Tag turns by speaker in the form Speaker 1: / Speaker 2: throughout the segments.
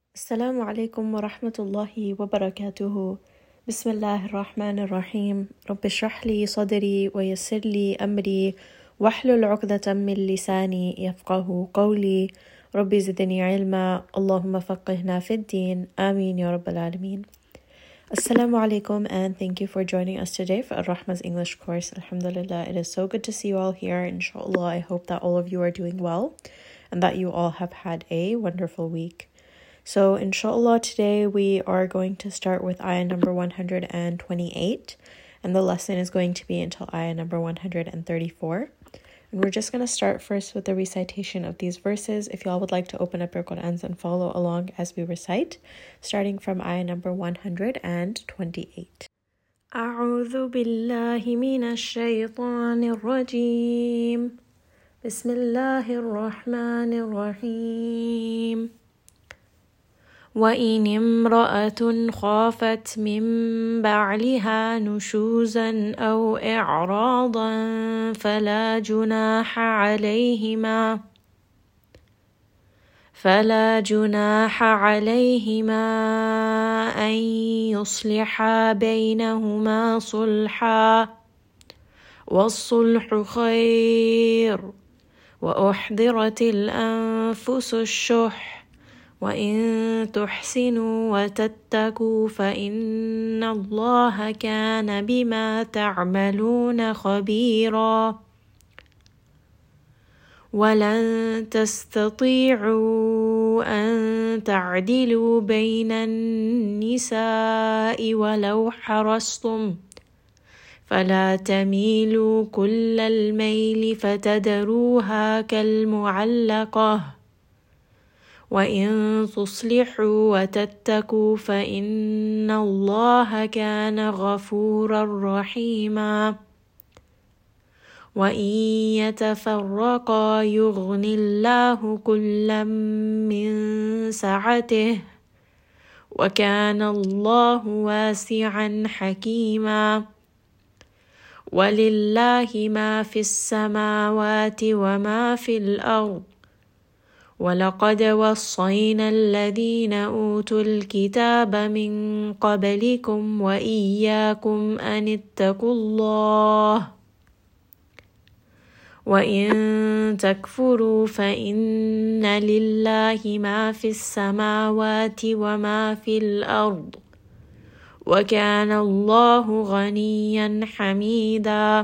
Speaker 1: السلام عليكم ورحمة الله وبركاته. بسم الله الرحمن الرحيم. رب اشرح لي صدري ويسر لي أمري واحلل عقدة من لساني يفقه قولي. ربي زدني علما اللهم فقهنا في الدين آمين يا رب العالمين. Assalamu alaikum and thank you for joining us today for Ar-Rahma's English course. Alhamdulillah, it is so good to see you all here. Inshallah, I hope that all of you are doing well and that you all have had a wonderful week. So inshallah, today we are going to start with ayah number 128 and the lesson is going to be until ayah number 134. And we're just going to start first with the recitation of these verses. If y'all would like to open up your Qur'ans and follow along as we recite, starting from ayah number 128. أعوذ بالله من الشيطان الرجيم. بسم الله الرحمن الرحيم. وإن امرأة خافت من بعلها نشوزا أو إعراضا فلا جناح عليهما أن يصلحا بينهما صلحا والصلح خير وأحضرت الأنفس الشح وإن تحسنوا وتتقوا فإن الله كان بما تعملون خبيرا ولن تستطيعوا أن تعدلوا بين النساء ولو حرصتم فلا تميلوا كل الميل فتذروها كالمعلقة وإن تصلحوا وتتقوا فإن الله كان غفورا رحيما وإن يتفرقا يغن الله كلا من سعته وكان الله واسعا حكيما ولله ما في السماوات وما في الأرض ولقد وصينا الذين أوتوا الكتاب من قبلكم وإياكم أن اتقوا الله وإن تكفروا فإن لله ما في السماوات وما في الأرض وكان الله غنيا حميدا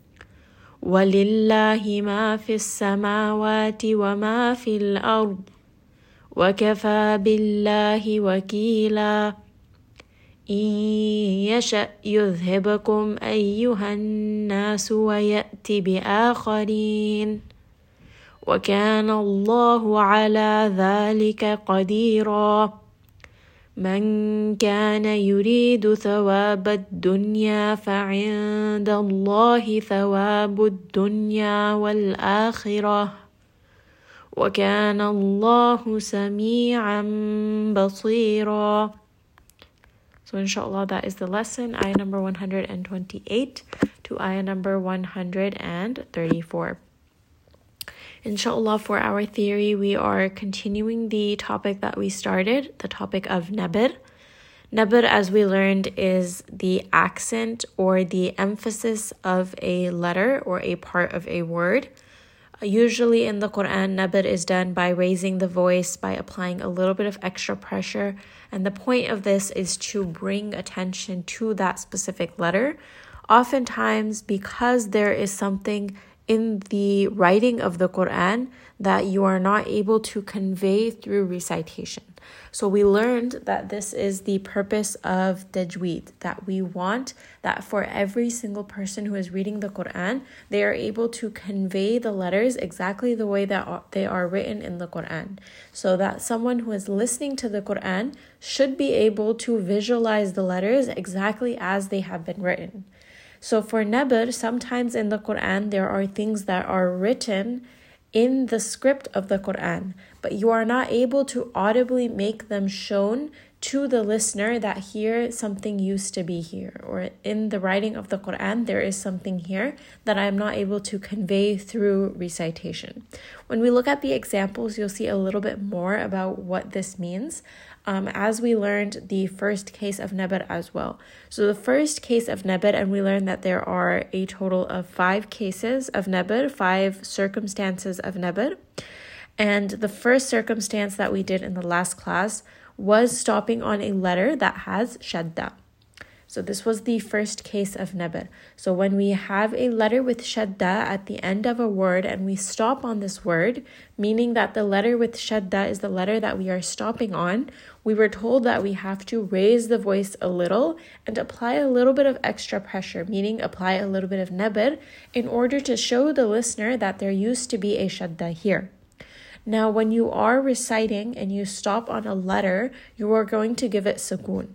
Speaker 1: ولله ما في السماوات وما في الأرض وكفى بالله وكيلا إن يشأ يذهبكم أيها الناس ويأت بآخرين وكان الله على ذلك قديرا من كان يريد ثواب الدنيا فعند الله ثواب الدنيا والآخرة وكان الله سميعا بصيرا. So inshallah, that is the lesson, ayah number 128 to ayah number 134. Inshallah, for our theory, we are continuing the topic that we started, the topic of nabr. Nabr, as we learned, is the accent or the emphasis of a letter or a part of a word. Usually in the Quran, nabr is done by raising the voice, by applying a little bit of extra pressure. And the point of this is to bring attention to that specific letter. Oftentimes, because there is something in the writing of the Quran that you are not able to convey through recitation. So we learned that this is the purpose of tajweed, that we want that for every single person who is reading the Quran, they are able to convey the letters exactly the way that they are written in the Quran. So that someone who is listening to the Quran should be able to visualize the letters exactly as they have been written. So for nabr, sometimes in the Quran, there are things that are written in the script of the Quran, but you are not able to audibly make them shown to the listener that here something used to be here, or in the writing of the Quran there is something here that I am not able to convey through recitation. When we look at the examples, you'll see a little bit more about what this means, as we learned the first case of nabr as well. So the first case of nabr, and we learned that there are a total of 5 cases of nabr, 5 circumstances of nabr. And the first circumstance that we did in the last class was stopping on a letter that has shadda. So this was the first case of nabr. So when we have a letter with shadda at the end of a word and we stop on this word, meaning that the letter with shadda is the letter that we are stopping on, we were told that we have to raise the voice a little and apply a little bit of extra pressure, meaning apply a little bit of nabr in order to show the listener that there used to be a shadda here. Now, when you are reciting and you stop on a letter, you are going to give it sukoon.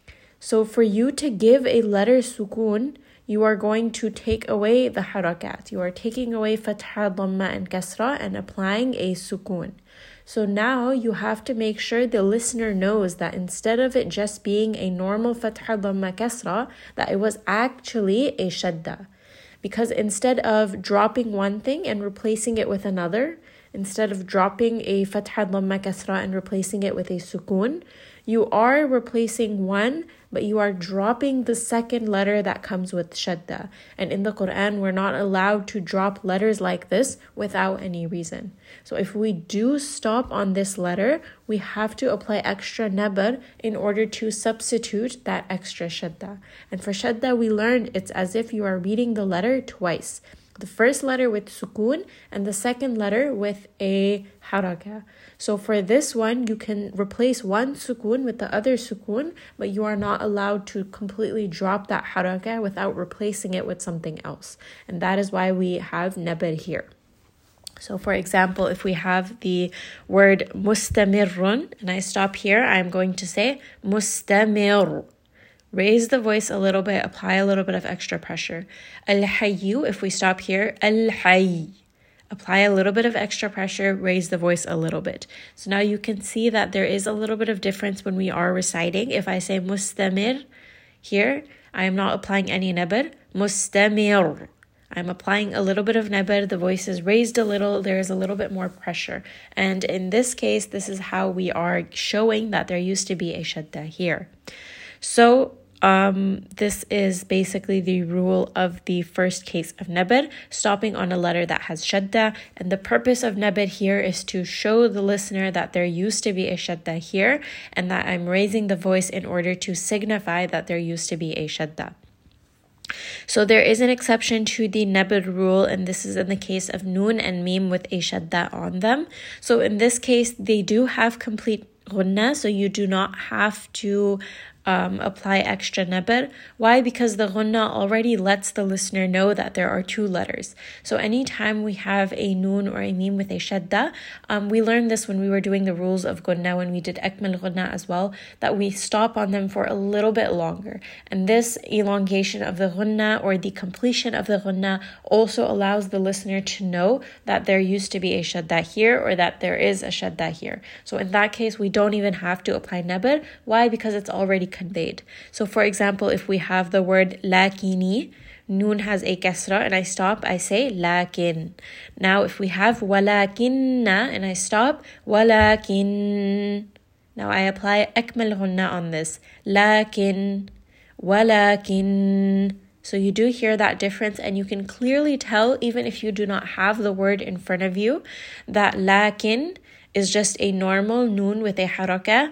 Speaker 1: So for you to give a letter sukoon, you are going to take away the harakat. You are taking away fatha, dhamma, and kasra and applying a sukoon. So now you have to make sure the listener knows that instead of it just being a normal fatha, dhamma, kasra, that it was actually a shadda. Because instead of dropping one thing and replacing it with another, instead of dropping a fatha, dhamma, kasra and replacing it with a sukoon, you are replacing one, but you are dropping the second letter that comes with shadda. And in the Quran, we're not allowed to drop letters like this without any reason. So if we do stop on this letter, we have to apply extra nabr in order to substitute that extra shadda. And for shadda, we learned it's as if you are reading the letter twice. The first letter with sukoon and the second letter with a haraka. So for this one, you can replace one sukoon with the other sukoon, but you are not allowed to completely drop that haraka without replacing it with something else. And that is why we have nabr here. So for example, if we have the word mustamirrun, and I stop here, I'm going to say mustamir. Raise the voice a little bit, apply a little bit of extra pressure. Al-hayyu, if we stop here, al-hayy. Apply a little bit of extra pressure, raise the voice a little bit. So now you can see that there is a little bit of difference when we are reciting. If I say mustamir here, I am not applying any nabr. Mustamir. I'm applying a little bit of nabr, the voice is raised a little, there is a little bit more pressure. And in this case, this is how we are showing that there used to be a shadda here. So this is basically the rule of the first case of nabr, stopping on a letter that has shadda. And the purpose of nabr here is to show the listener that there used to be a shadda here and that I'm raising the voice in order to signify that there used to be a shadda. So there is an exception to the nabr rule, and this is in the case of noon and mim with a shadda on them. So in this case, they do have complete ghunna, so you do not have to apply extra nabr. Why? Because the ghunna already lets the listener know that there are 2 letters. So anytime we have a noon or a mim with a shadda, we learned this when we were doing the rules of ghunna, when we did akmal ghunna as well, that we stop on them for a little bit longer. And this elongation of the ghunna or the completion of the ghunna also allows the listener to know that there used to be a shadda here or that there is a shadda here. So in that case, we don't even have to apply nabr. Why? Because it's already conveyed. So for example, if we have the word lakini, noon has a kasra and I stop, I say lakin. Now if we have walakinna and I stop, walakin. Now I apply akmal ghunna on this. Lakin, walakin. So you do hear that difference, and you can clearly tell, even if you do not have the word in front of you, that lakin is just a normal noon with a haraka.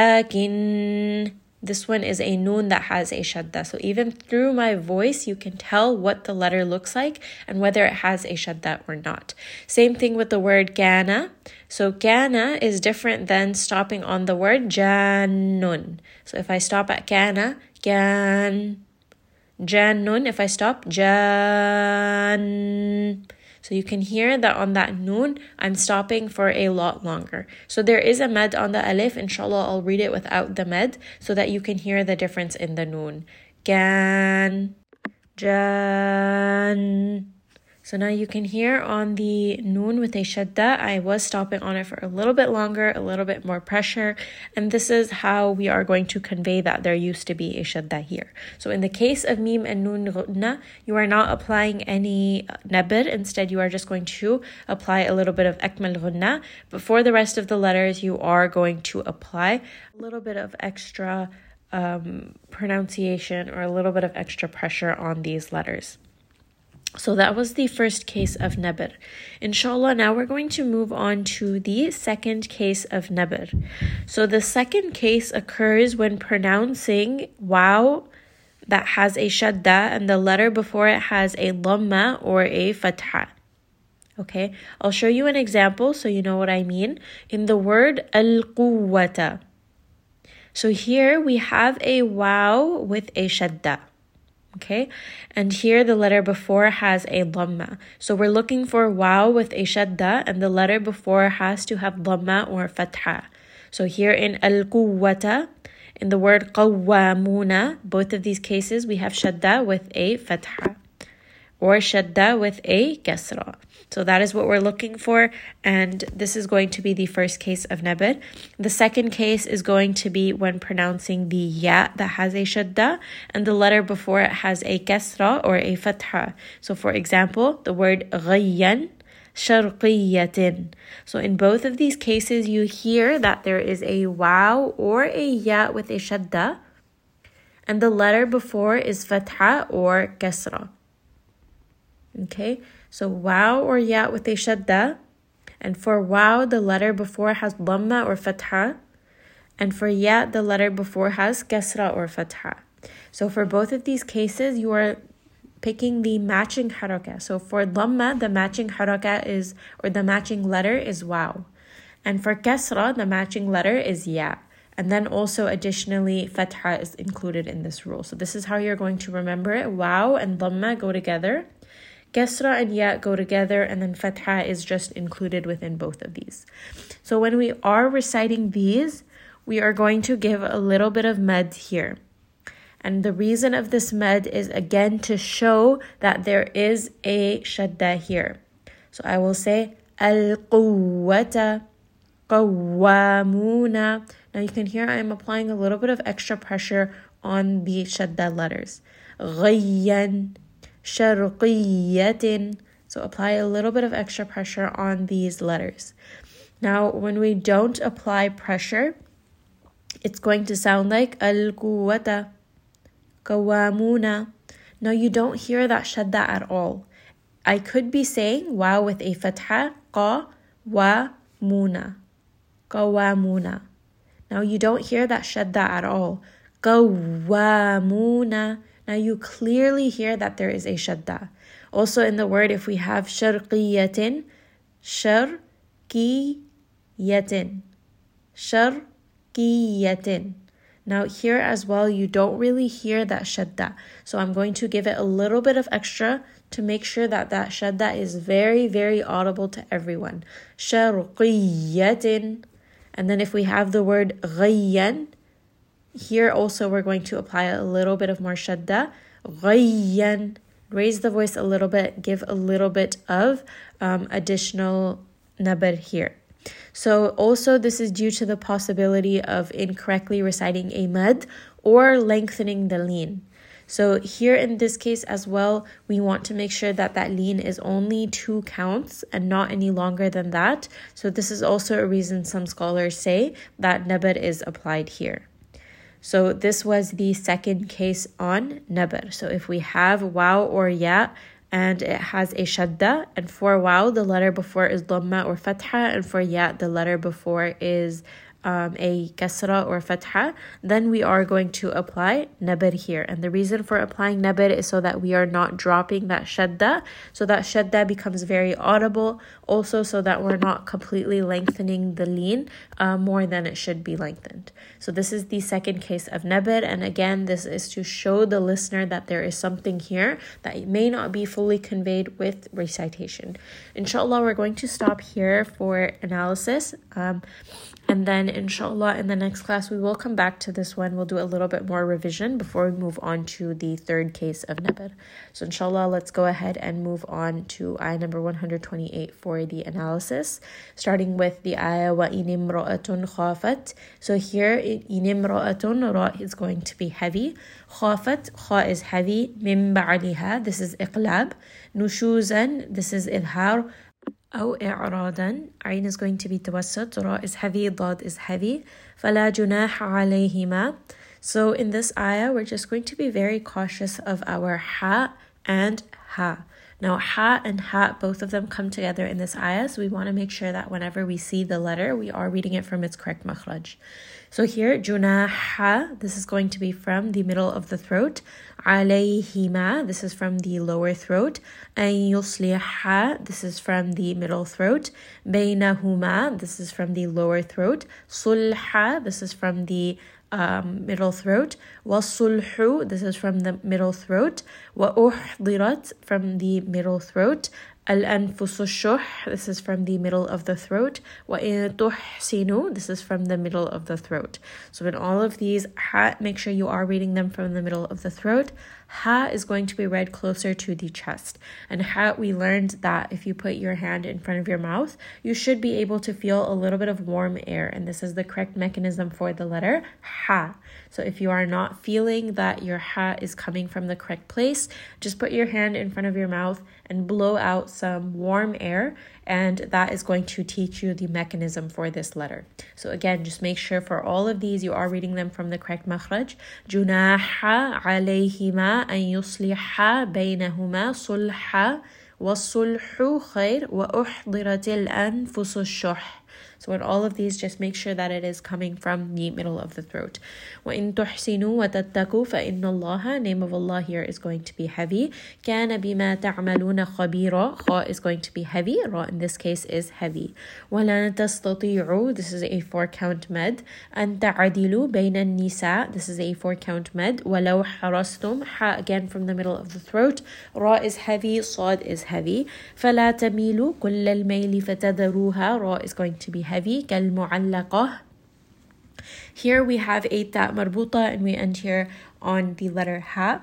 Speaker 1: Lakin, this one is a noon that has a shadda. So even through my voice, you can tell what the letter looks like and whether it has a shadda or not. Same thing with the word kana. So kana is different than stopping on the word jannun. So if I stop at kana, kan. Jannun, if I stop, jan. So you can hear that on that noon, I'm stopping for a lot longer. So there is a med on the alif. Inshallah, I'll read it without the med so that you can hear the difference in the noon. Gan, jan. So now you can hear on the noon with a shadda, I was stopping on it for a little bit longer, a little bit more pressure. And this is how we are going to convey that there used to be a shadda here. So in the case of mim and noon ghunna, you are not applying any nabr. Instead, you are just going to apply a little bit of akmal ghunna. But for the rest of the letters, you are going to apply a little bit of extra pronunciation or a little bit of extra pressure on these letters. So that was the first case of nabr. Inshallah, now we're going to move on to the second case of nabr. So the second case occurs when pronouncing waw that has a shadda and the letter before it has a dhamma or a fatha. Okay, I'll show you an example so you know what I mean. In the word al-quwwata. So here we have a waw with a shadda. Okay, and here the letter before has a dhamma. So we're looking for waw with a shadda and the letter before has to have dhamma or fatha. So here in al-quwwata, in the word qawwamuna, both of these cases we have shadda with a fatha or shadda with a kasra. So that is what we're looking for, and this is going to be the first case of nabr. The second case is going to be when pronouncing the ya that has a shadda and the letter before it has a kasra or a fatha. So for example, the word ghayyan, sharqiyatin. So in both of these cases, you hear that there is a waw or a ya with a shadda, and the letter before is fatha or kasra. Okay, so waw or ya with a shadda, and for waw the letter before has dhamma or fatha, and for ya the letter before has kasra or fatha. So for both of these cases you are picking the matching haraka. So for dhamma the matching haraka is, or the matching letter is waw, and for kasra the matching letter is ya. And then also additionally fatha is included in this rule. So this is how you're going to remember it. Waw and dhamma go together, kasra and ya go together, and then fatha is just included within both of these. So when we are reciting these, we are going to give a little bit of mad here. And the reason of this mad is again to show that there is a shadda here. So I will say al-quwwata, qawwamuna. Now you can hear I am applying a little bit of extra pressure on the shadda letters. Ghayyan, sharqiyatin. So apply a little bit of extra pressure on these letters. Now, when we don't apply pressure, it's going to sound like al-quwwata, qawwamuna. Now, you don't hear that shadda at all. I could be saying waw with a fatha, qawwamuna, qawwamuna. Now, you don't hear that shadda at all. Qawwamuna. Now you clearly hear that there is a shadda. Also in the word, if we have sharqiyatin, sharqiyatin, sharqiyatin. Now here as well, you don't really hear that shadda. So I'm going to give it a little bit of extra to make sure that that shadda is very, very audible to everyone. Sharqiyatin. And then if we have the word ghayyan, here also we're going to apply a little bit of more shadda. Ghayyan. Raise the voice a little bit, give a little bit of additional nabr here. So also this is due to the possibility of incorrectly reciting a mad or lengthening the lean. So here in this case as well, we want to make sure that that lean is only 2 counts and not any longer than that. So this is also a reason some scholars say that nabr is applied here. So this was the second case on nabr. So if we have waw or ya and it has a shadda, and for waw the letter before is dhamma or fatha, and for ya the letter before is a kasra or fatha, then we are going to apply nabr here. And the reason for applying nabr is so that we are not dropping that shadda, so that shadda becomes very audible, also so that we're not completely lengthening the lean more than it should be lengthened. So this is the second case of nabr, and again this is to show the listener that there is something here that may not be fully conveyed with recitation. Inshallah, we're going to stop here for analysis. And then inshallah in the next class we will come back to this one. We'll do a little bit more revision before we move on to the third case of nabr. So inshallah, let's go ahead and move on to ayah number 128 for the analysis, starting with the ayah وَإِنِ امْرَأَةٌ خَافَتْ. So here إِنِ امْرَأَةٌ, ra is going to be heavy. خَافَتْ, kha is heavy. مِن بَعْلِهَا, this is إقلاب. نُشُوزًا, this is إظهار. أو إعراضا, عين is going to be توسط, ra is heavy, ضاد is heavy. فلا جناح عليهما. So in this ayah, we're just going to be very cautious of our ha and ha. Now, ha and ha, both of them come together in this ayah, so we want to make sure that whenever we see the letter, we are reading it from its correct makhraj. So here, junaha, this is going to be from the middle of the throat. Alayhima, this is from the lower throat. An yusliha, this is from the middle throat. Baynahuma, this is from the lower throat. Sulha, this is from the middle throat. Wasulhu, this is from the middle throat. Wa uhdirat, from the middle throat. Al-anfusu shuh, this is from the middle of the throat. Wa in tuhsinu, this is from the middle of the throat. So in all of these, ha, make sure you are reading them from the middle of the throat. Ha is going to be read closer to the chest. And ha, we learned that if you put your hand in front of your mouth, you should be able to feel a little bit of warm air. And this is the correct mechanism for the letter ha. So if you are not feeling that your ha is coming from the correct place, just put your hand in front of your mouth and blow out some warm air, and that is going to teach you the mechanism for this letter. So again, just make sure for all of these you are reading them from the correct makhraj. Junaha alayhima an yusliha baynahuma sulha wasulhu khair wa uhdiratil anfusu shuh. So in all of these, just make sure that it is coming from the middle of the throat. وَإِن تُحْسِنُوا وَتَتَّقُوا فَإِنَّ اللَّهَ, name of Allah here is going to be heavy. كَانَ بِمَا تَعْمَلُونَ خَبِيرًا, kha is going to be heavy, ra in this case is heavy. وَلَن تَسْتَطِيعُوا, this is a 4-count med. أَن تَعْدِلُوا بَيْنَ النِّسَاء, this is a 4-count med. وَلَوْ حَرَصْتُمْ, ha again from the middle of the throat. Ra is heavy, صاد is heavy. فَلَا تَمِيلُوا كُلَّ الْمَيْلِ فَتَذَرُوهَا, ra is going to be heavy. كالمعلقة. Here we have a ta marbuta and we end here on the letter ha.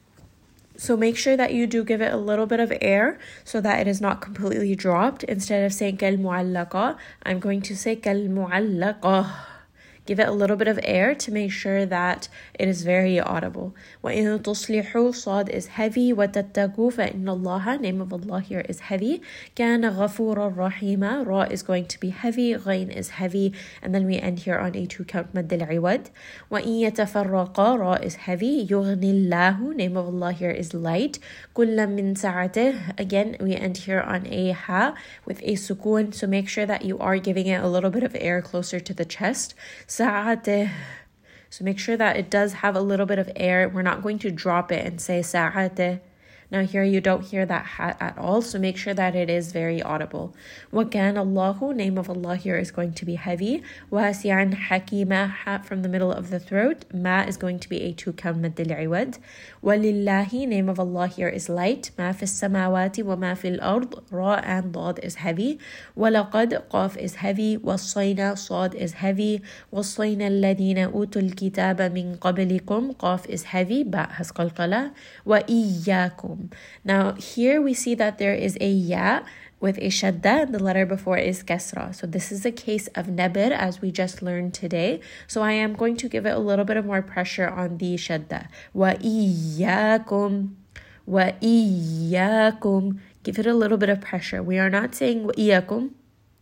Speaker 1: So make sure that you do give it a little bit of air so that it is not completely dropped. Instead of saying كالمعلقة, I'm going to say كالمعلقة. Give it a little bit of air to make sure that it is very audible. وَإِن تُصْلِحُوا, صاد is heavy. وَتَتَّقُوا فَإِنَّ اللَّهَ, name of Allah here is heavy. كَانَ غَفُورًا رَحِيمًا, ra is going to be heavy, ghain is heavy, and then we end here on a 2-count مد العوض. وَإِن يَتَفَرَّقَا, ra is heavy. يُغْنِ اللَّهُ, name of Allah here is light. كُلًّا مِن سَعَتِهِ, again we end here on a ha with a sukun, so make sure that you are giving it a little bit of air closer to the chest. ساعته. So make sure that it does have a little bit of air. We're not going to drop it and say ساعته. Now here you don't hear that ha at all, so make sure that it is very audible. وَكَانَ اللَّهُ, name of Allah here is going to be heavy. وَاسِعًا حَكِيمًا, ha from the middle of the throat. Ma is going to be a 2-count مد العوض. وَلِلَّهِ, name of Allah here is light. مَا فِي السَّمَاوَاتِ وَمَا فِي الْأَرْضِ, ra and ضاد is heavy. وَلَقَدْ, qaf is heavy. وَالصَّيْنَا, صاد is heavy. وَالصَّيْنَا الَّذِينَ أُوتُوا الْكِتَابَ مِنْ قَبْلِكُمْ, qaf is heavy. Ba has qalqala. وَإِيَّاكُمْ. Now here we see that there is a ya with a shadda, and the letter before is kasra. So this is a case of nabr as we just learned today. So I am going to give it a little bit of more pressure on the shadda. Wa iyyakum, wa iyyakum. Give it a little bit of pressure. We are not saying wa iyyakum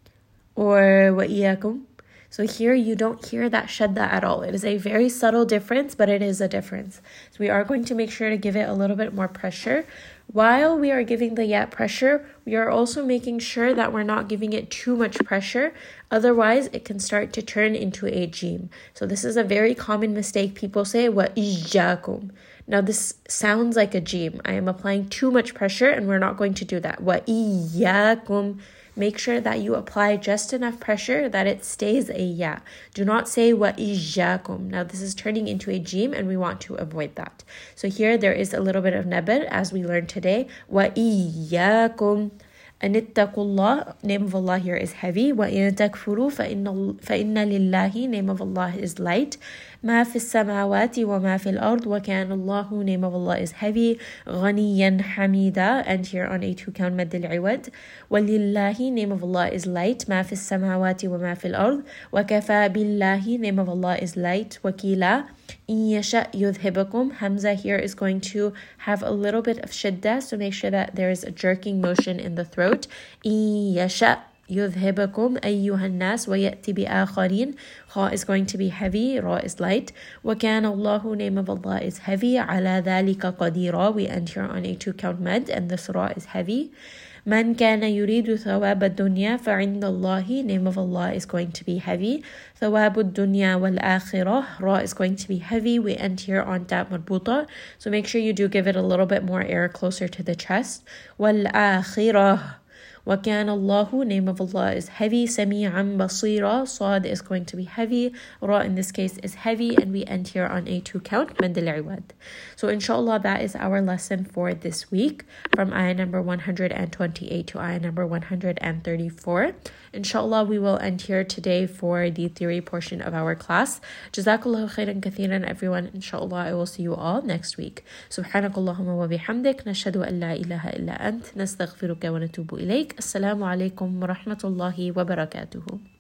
Speaker 1: or wa iyyakum. So here you don't hear that shadda at all. It is a very subtle difference, but it is a difference. So we are going to make sure to give it a little bit more pressure. While we are giving the ya pressure, we are also making sure that we're not giving it too much pressure. Otherwise, it can start to turn into a jim. So this is a very common mistake. People say, wa iyyakum. Now this sounds like a jim. I am applying too much pressure and we're not going to do that. Wa iyyakum. Make sure that you apply just enough pressure that it stays a ya. Do not say wa iyyakum. Now this is turning into a jim and we want to avoid that. So here there is a little bit of nabr as we learned today. Wa iyyakum. أن اتقوا الله, name of Allah here is heavy. وإن تكفروا فإن لله, name of Allah is light. ما في السماوات وما في الأرض وكان الله, name of Allah is heavy. غنيا حميدا, and here on a 2 count مد العوض. ولله, name of Allah is light. ما في السماوات وما في الأرض وكفى بالله, name of Allah is light. وكيلا. إن يشأ يذهبكم, Hamza here is going to have a little bit of shiddah, so make sure that there is a jerking motion in the throat. إن يشأ يذهبكم أيها الناس ويأتي بآخرين, Kha is going to be heavy, Ra is light. وكان الله, name of Allah is heavy. على ذلك قديرا, we end here on a 2 count mad, and this Ra is heavy. من كان يريد ثواب الدنيا فعند الله, name of Allah is going to be heavy. ثواب الدنيا والآخرة, Ra is going to be heavy. We end here on ta marbuta, so make sure you do give it a little bit more air closer to the chest. والآخرة. وكان الله, name of Allah is heavy. سميعا بصيرا, Sad is going to be heavy. Ra in this case is heavy, and we end here on a 2 count مد العوض. So inshallah, that is our lesson for this week, from ayah number 128 to ayah number 134. Inshallah, we will end here today for the theory portion of our class. Jazakallahu khairan kathiran, everyone. Inshallah, I will see you all next week. Subhanakallahumma wa bihamdik, nashhadu an la ilaha illa ant, nastaghfiruka wa natubu ilayk. Assalamu alaikum wa rahmatullahi wa barakatuhu.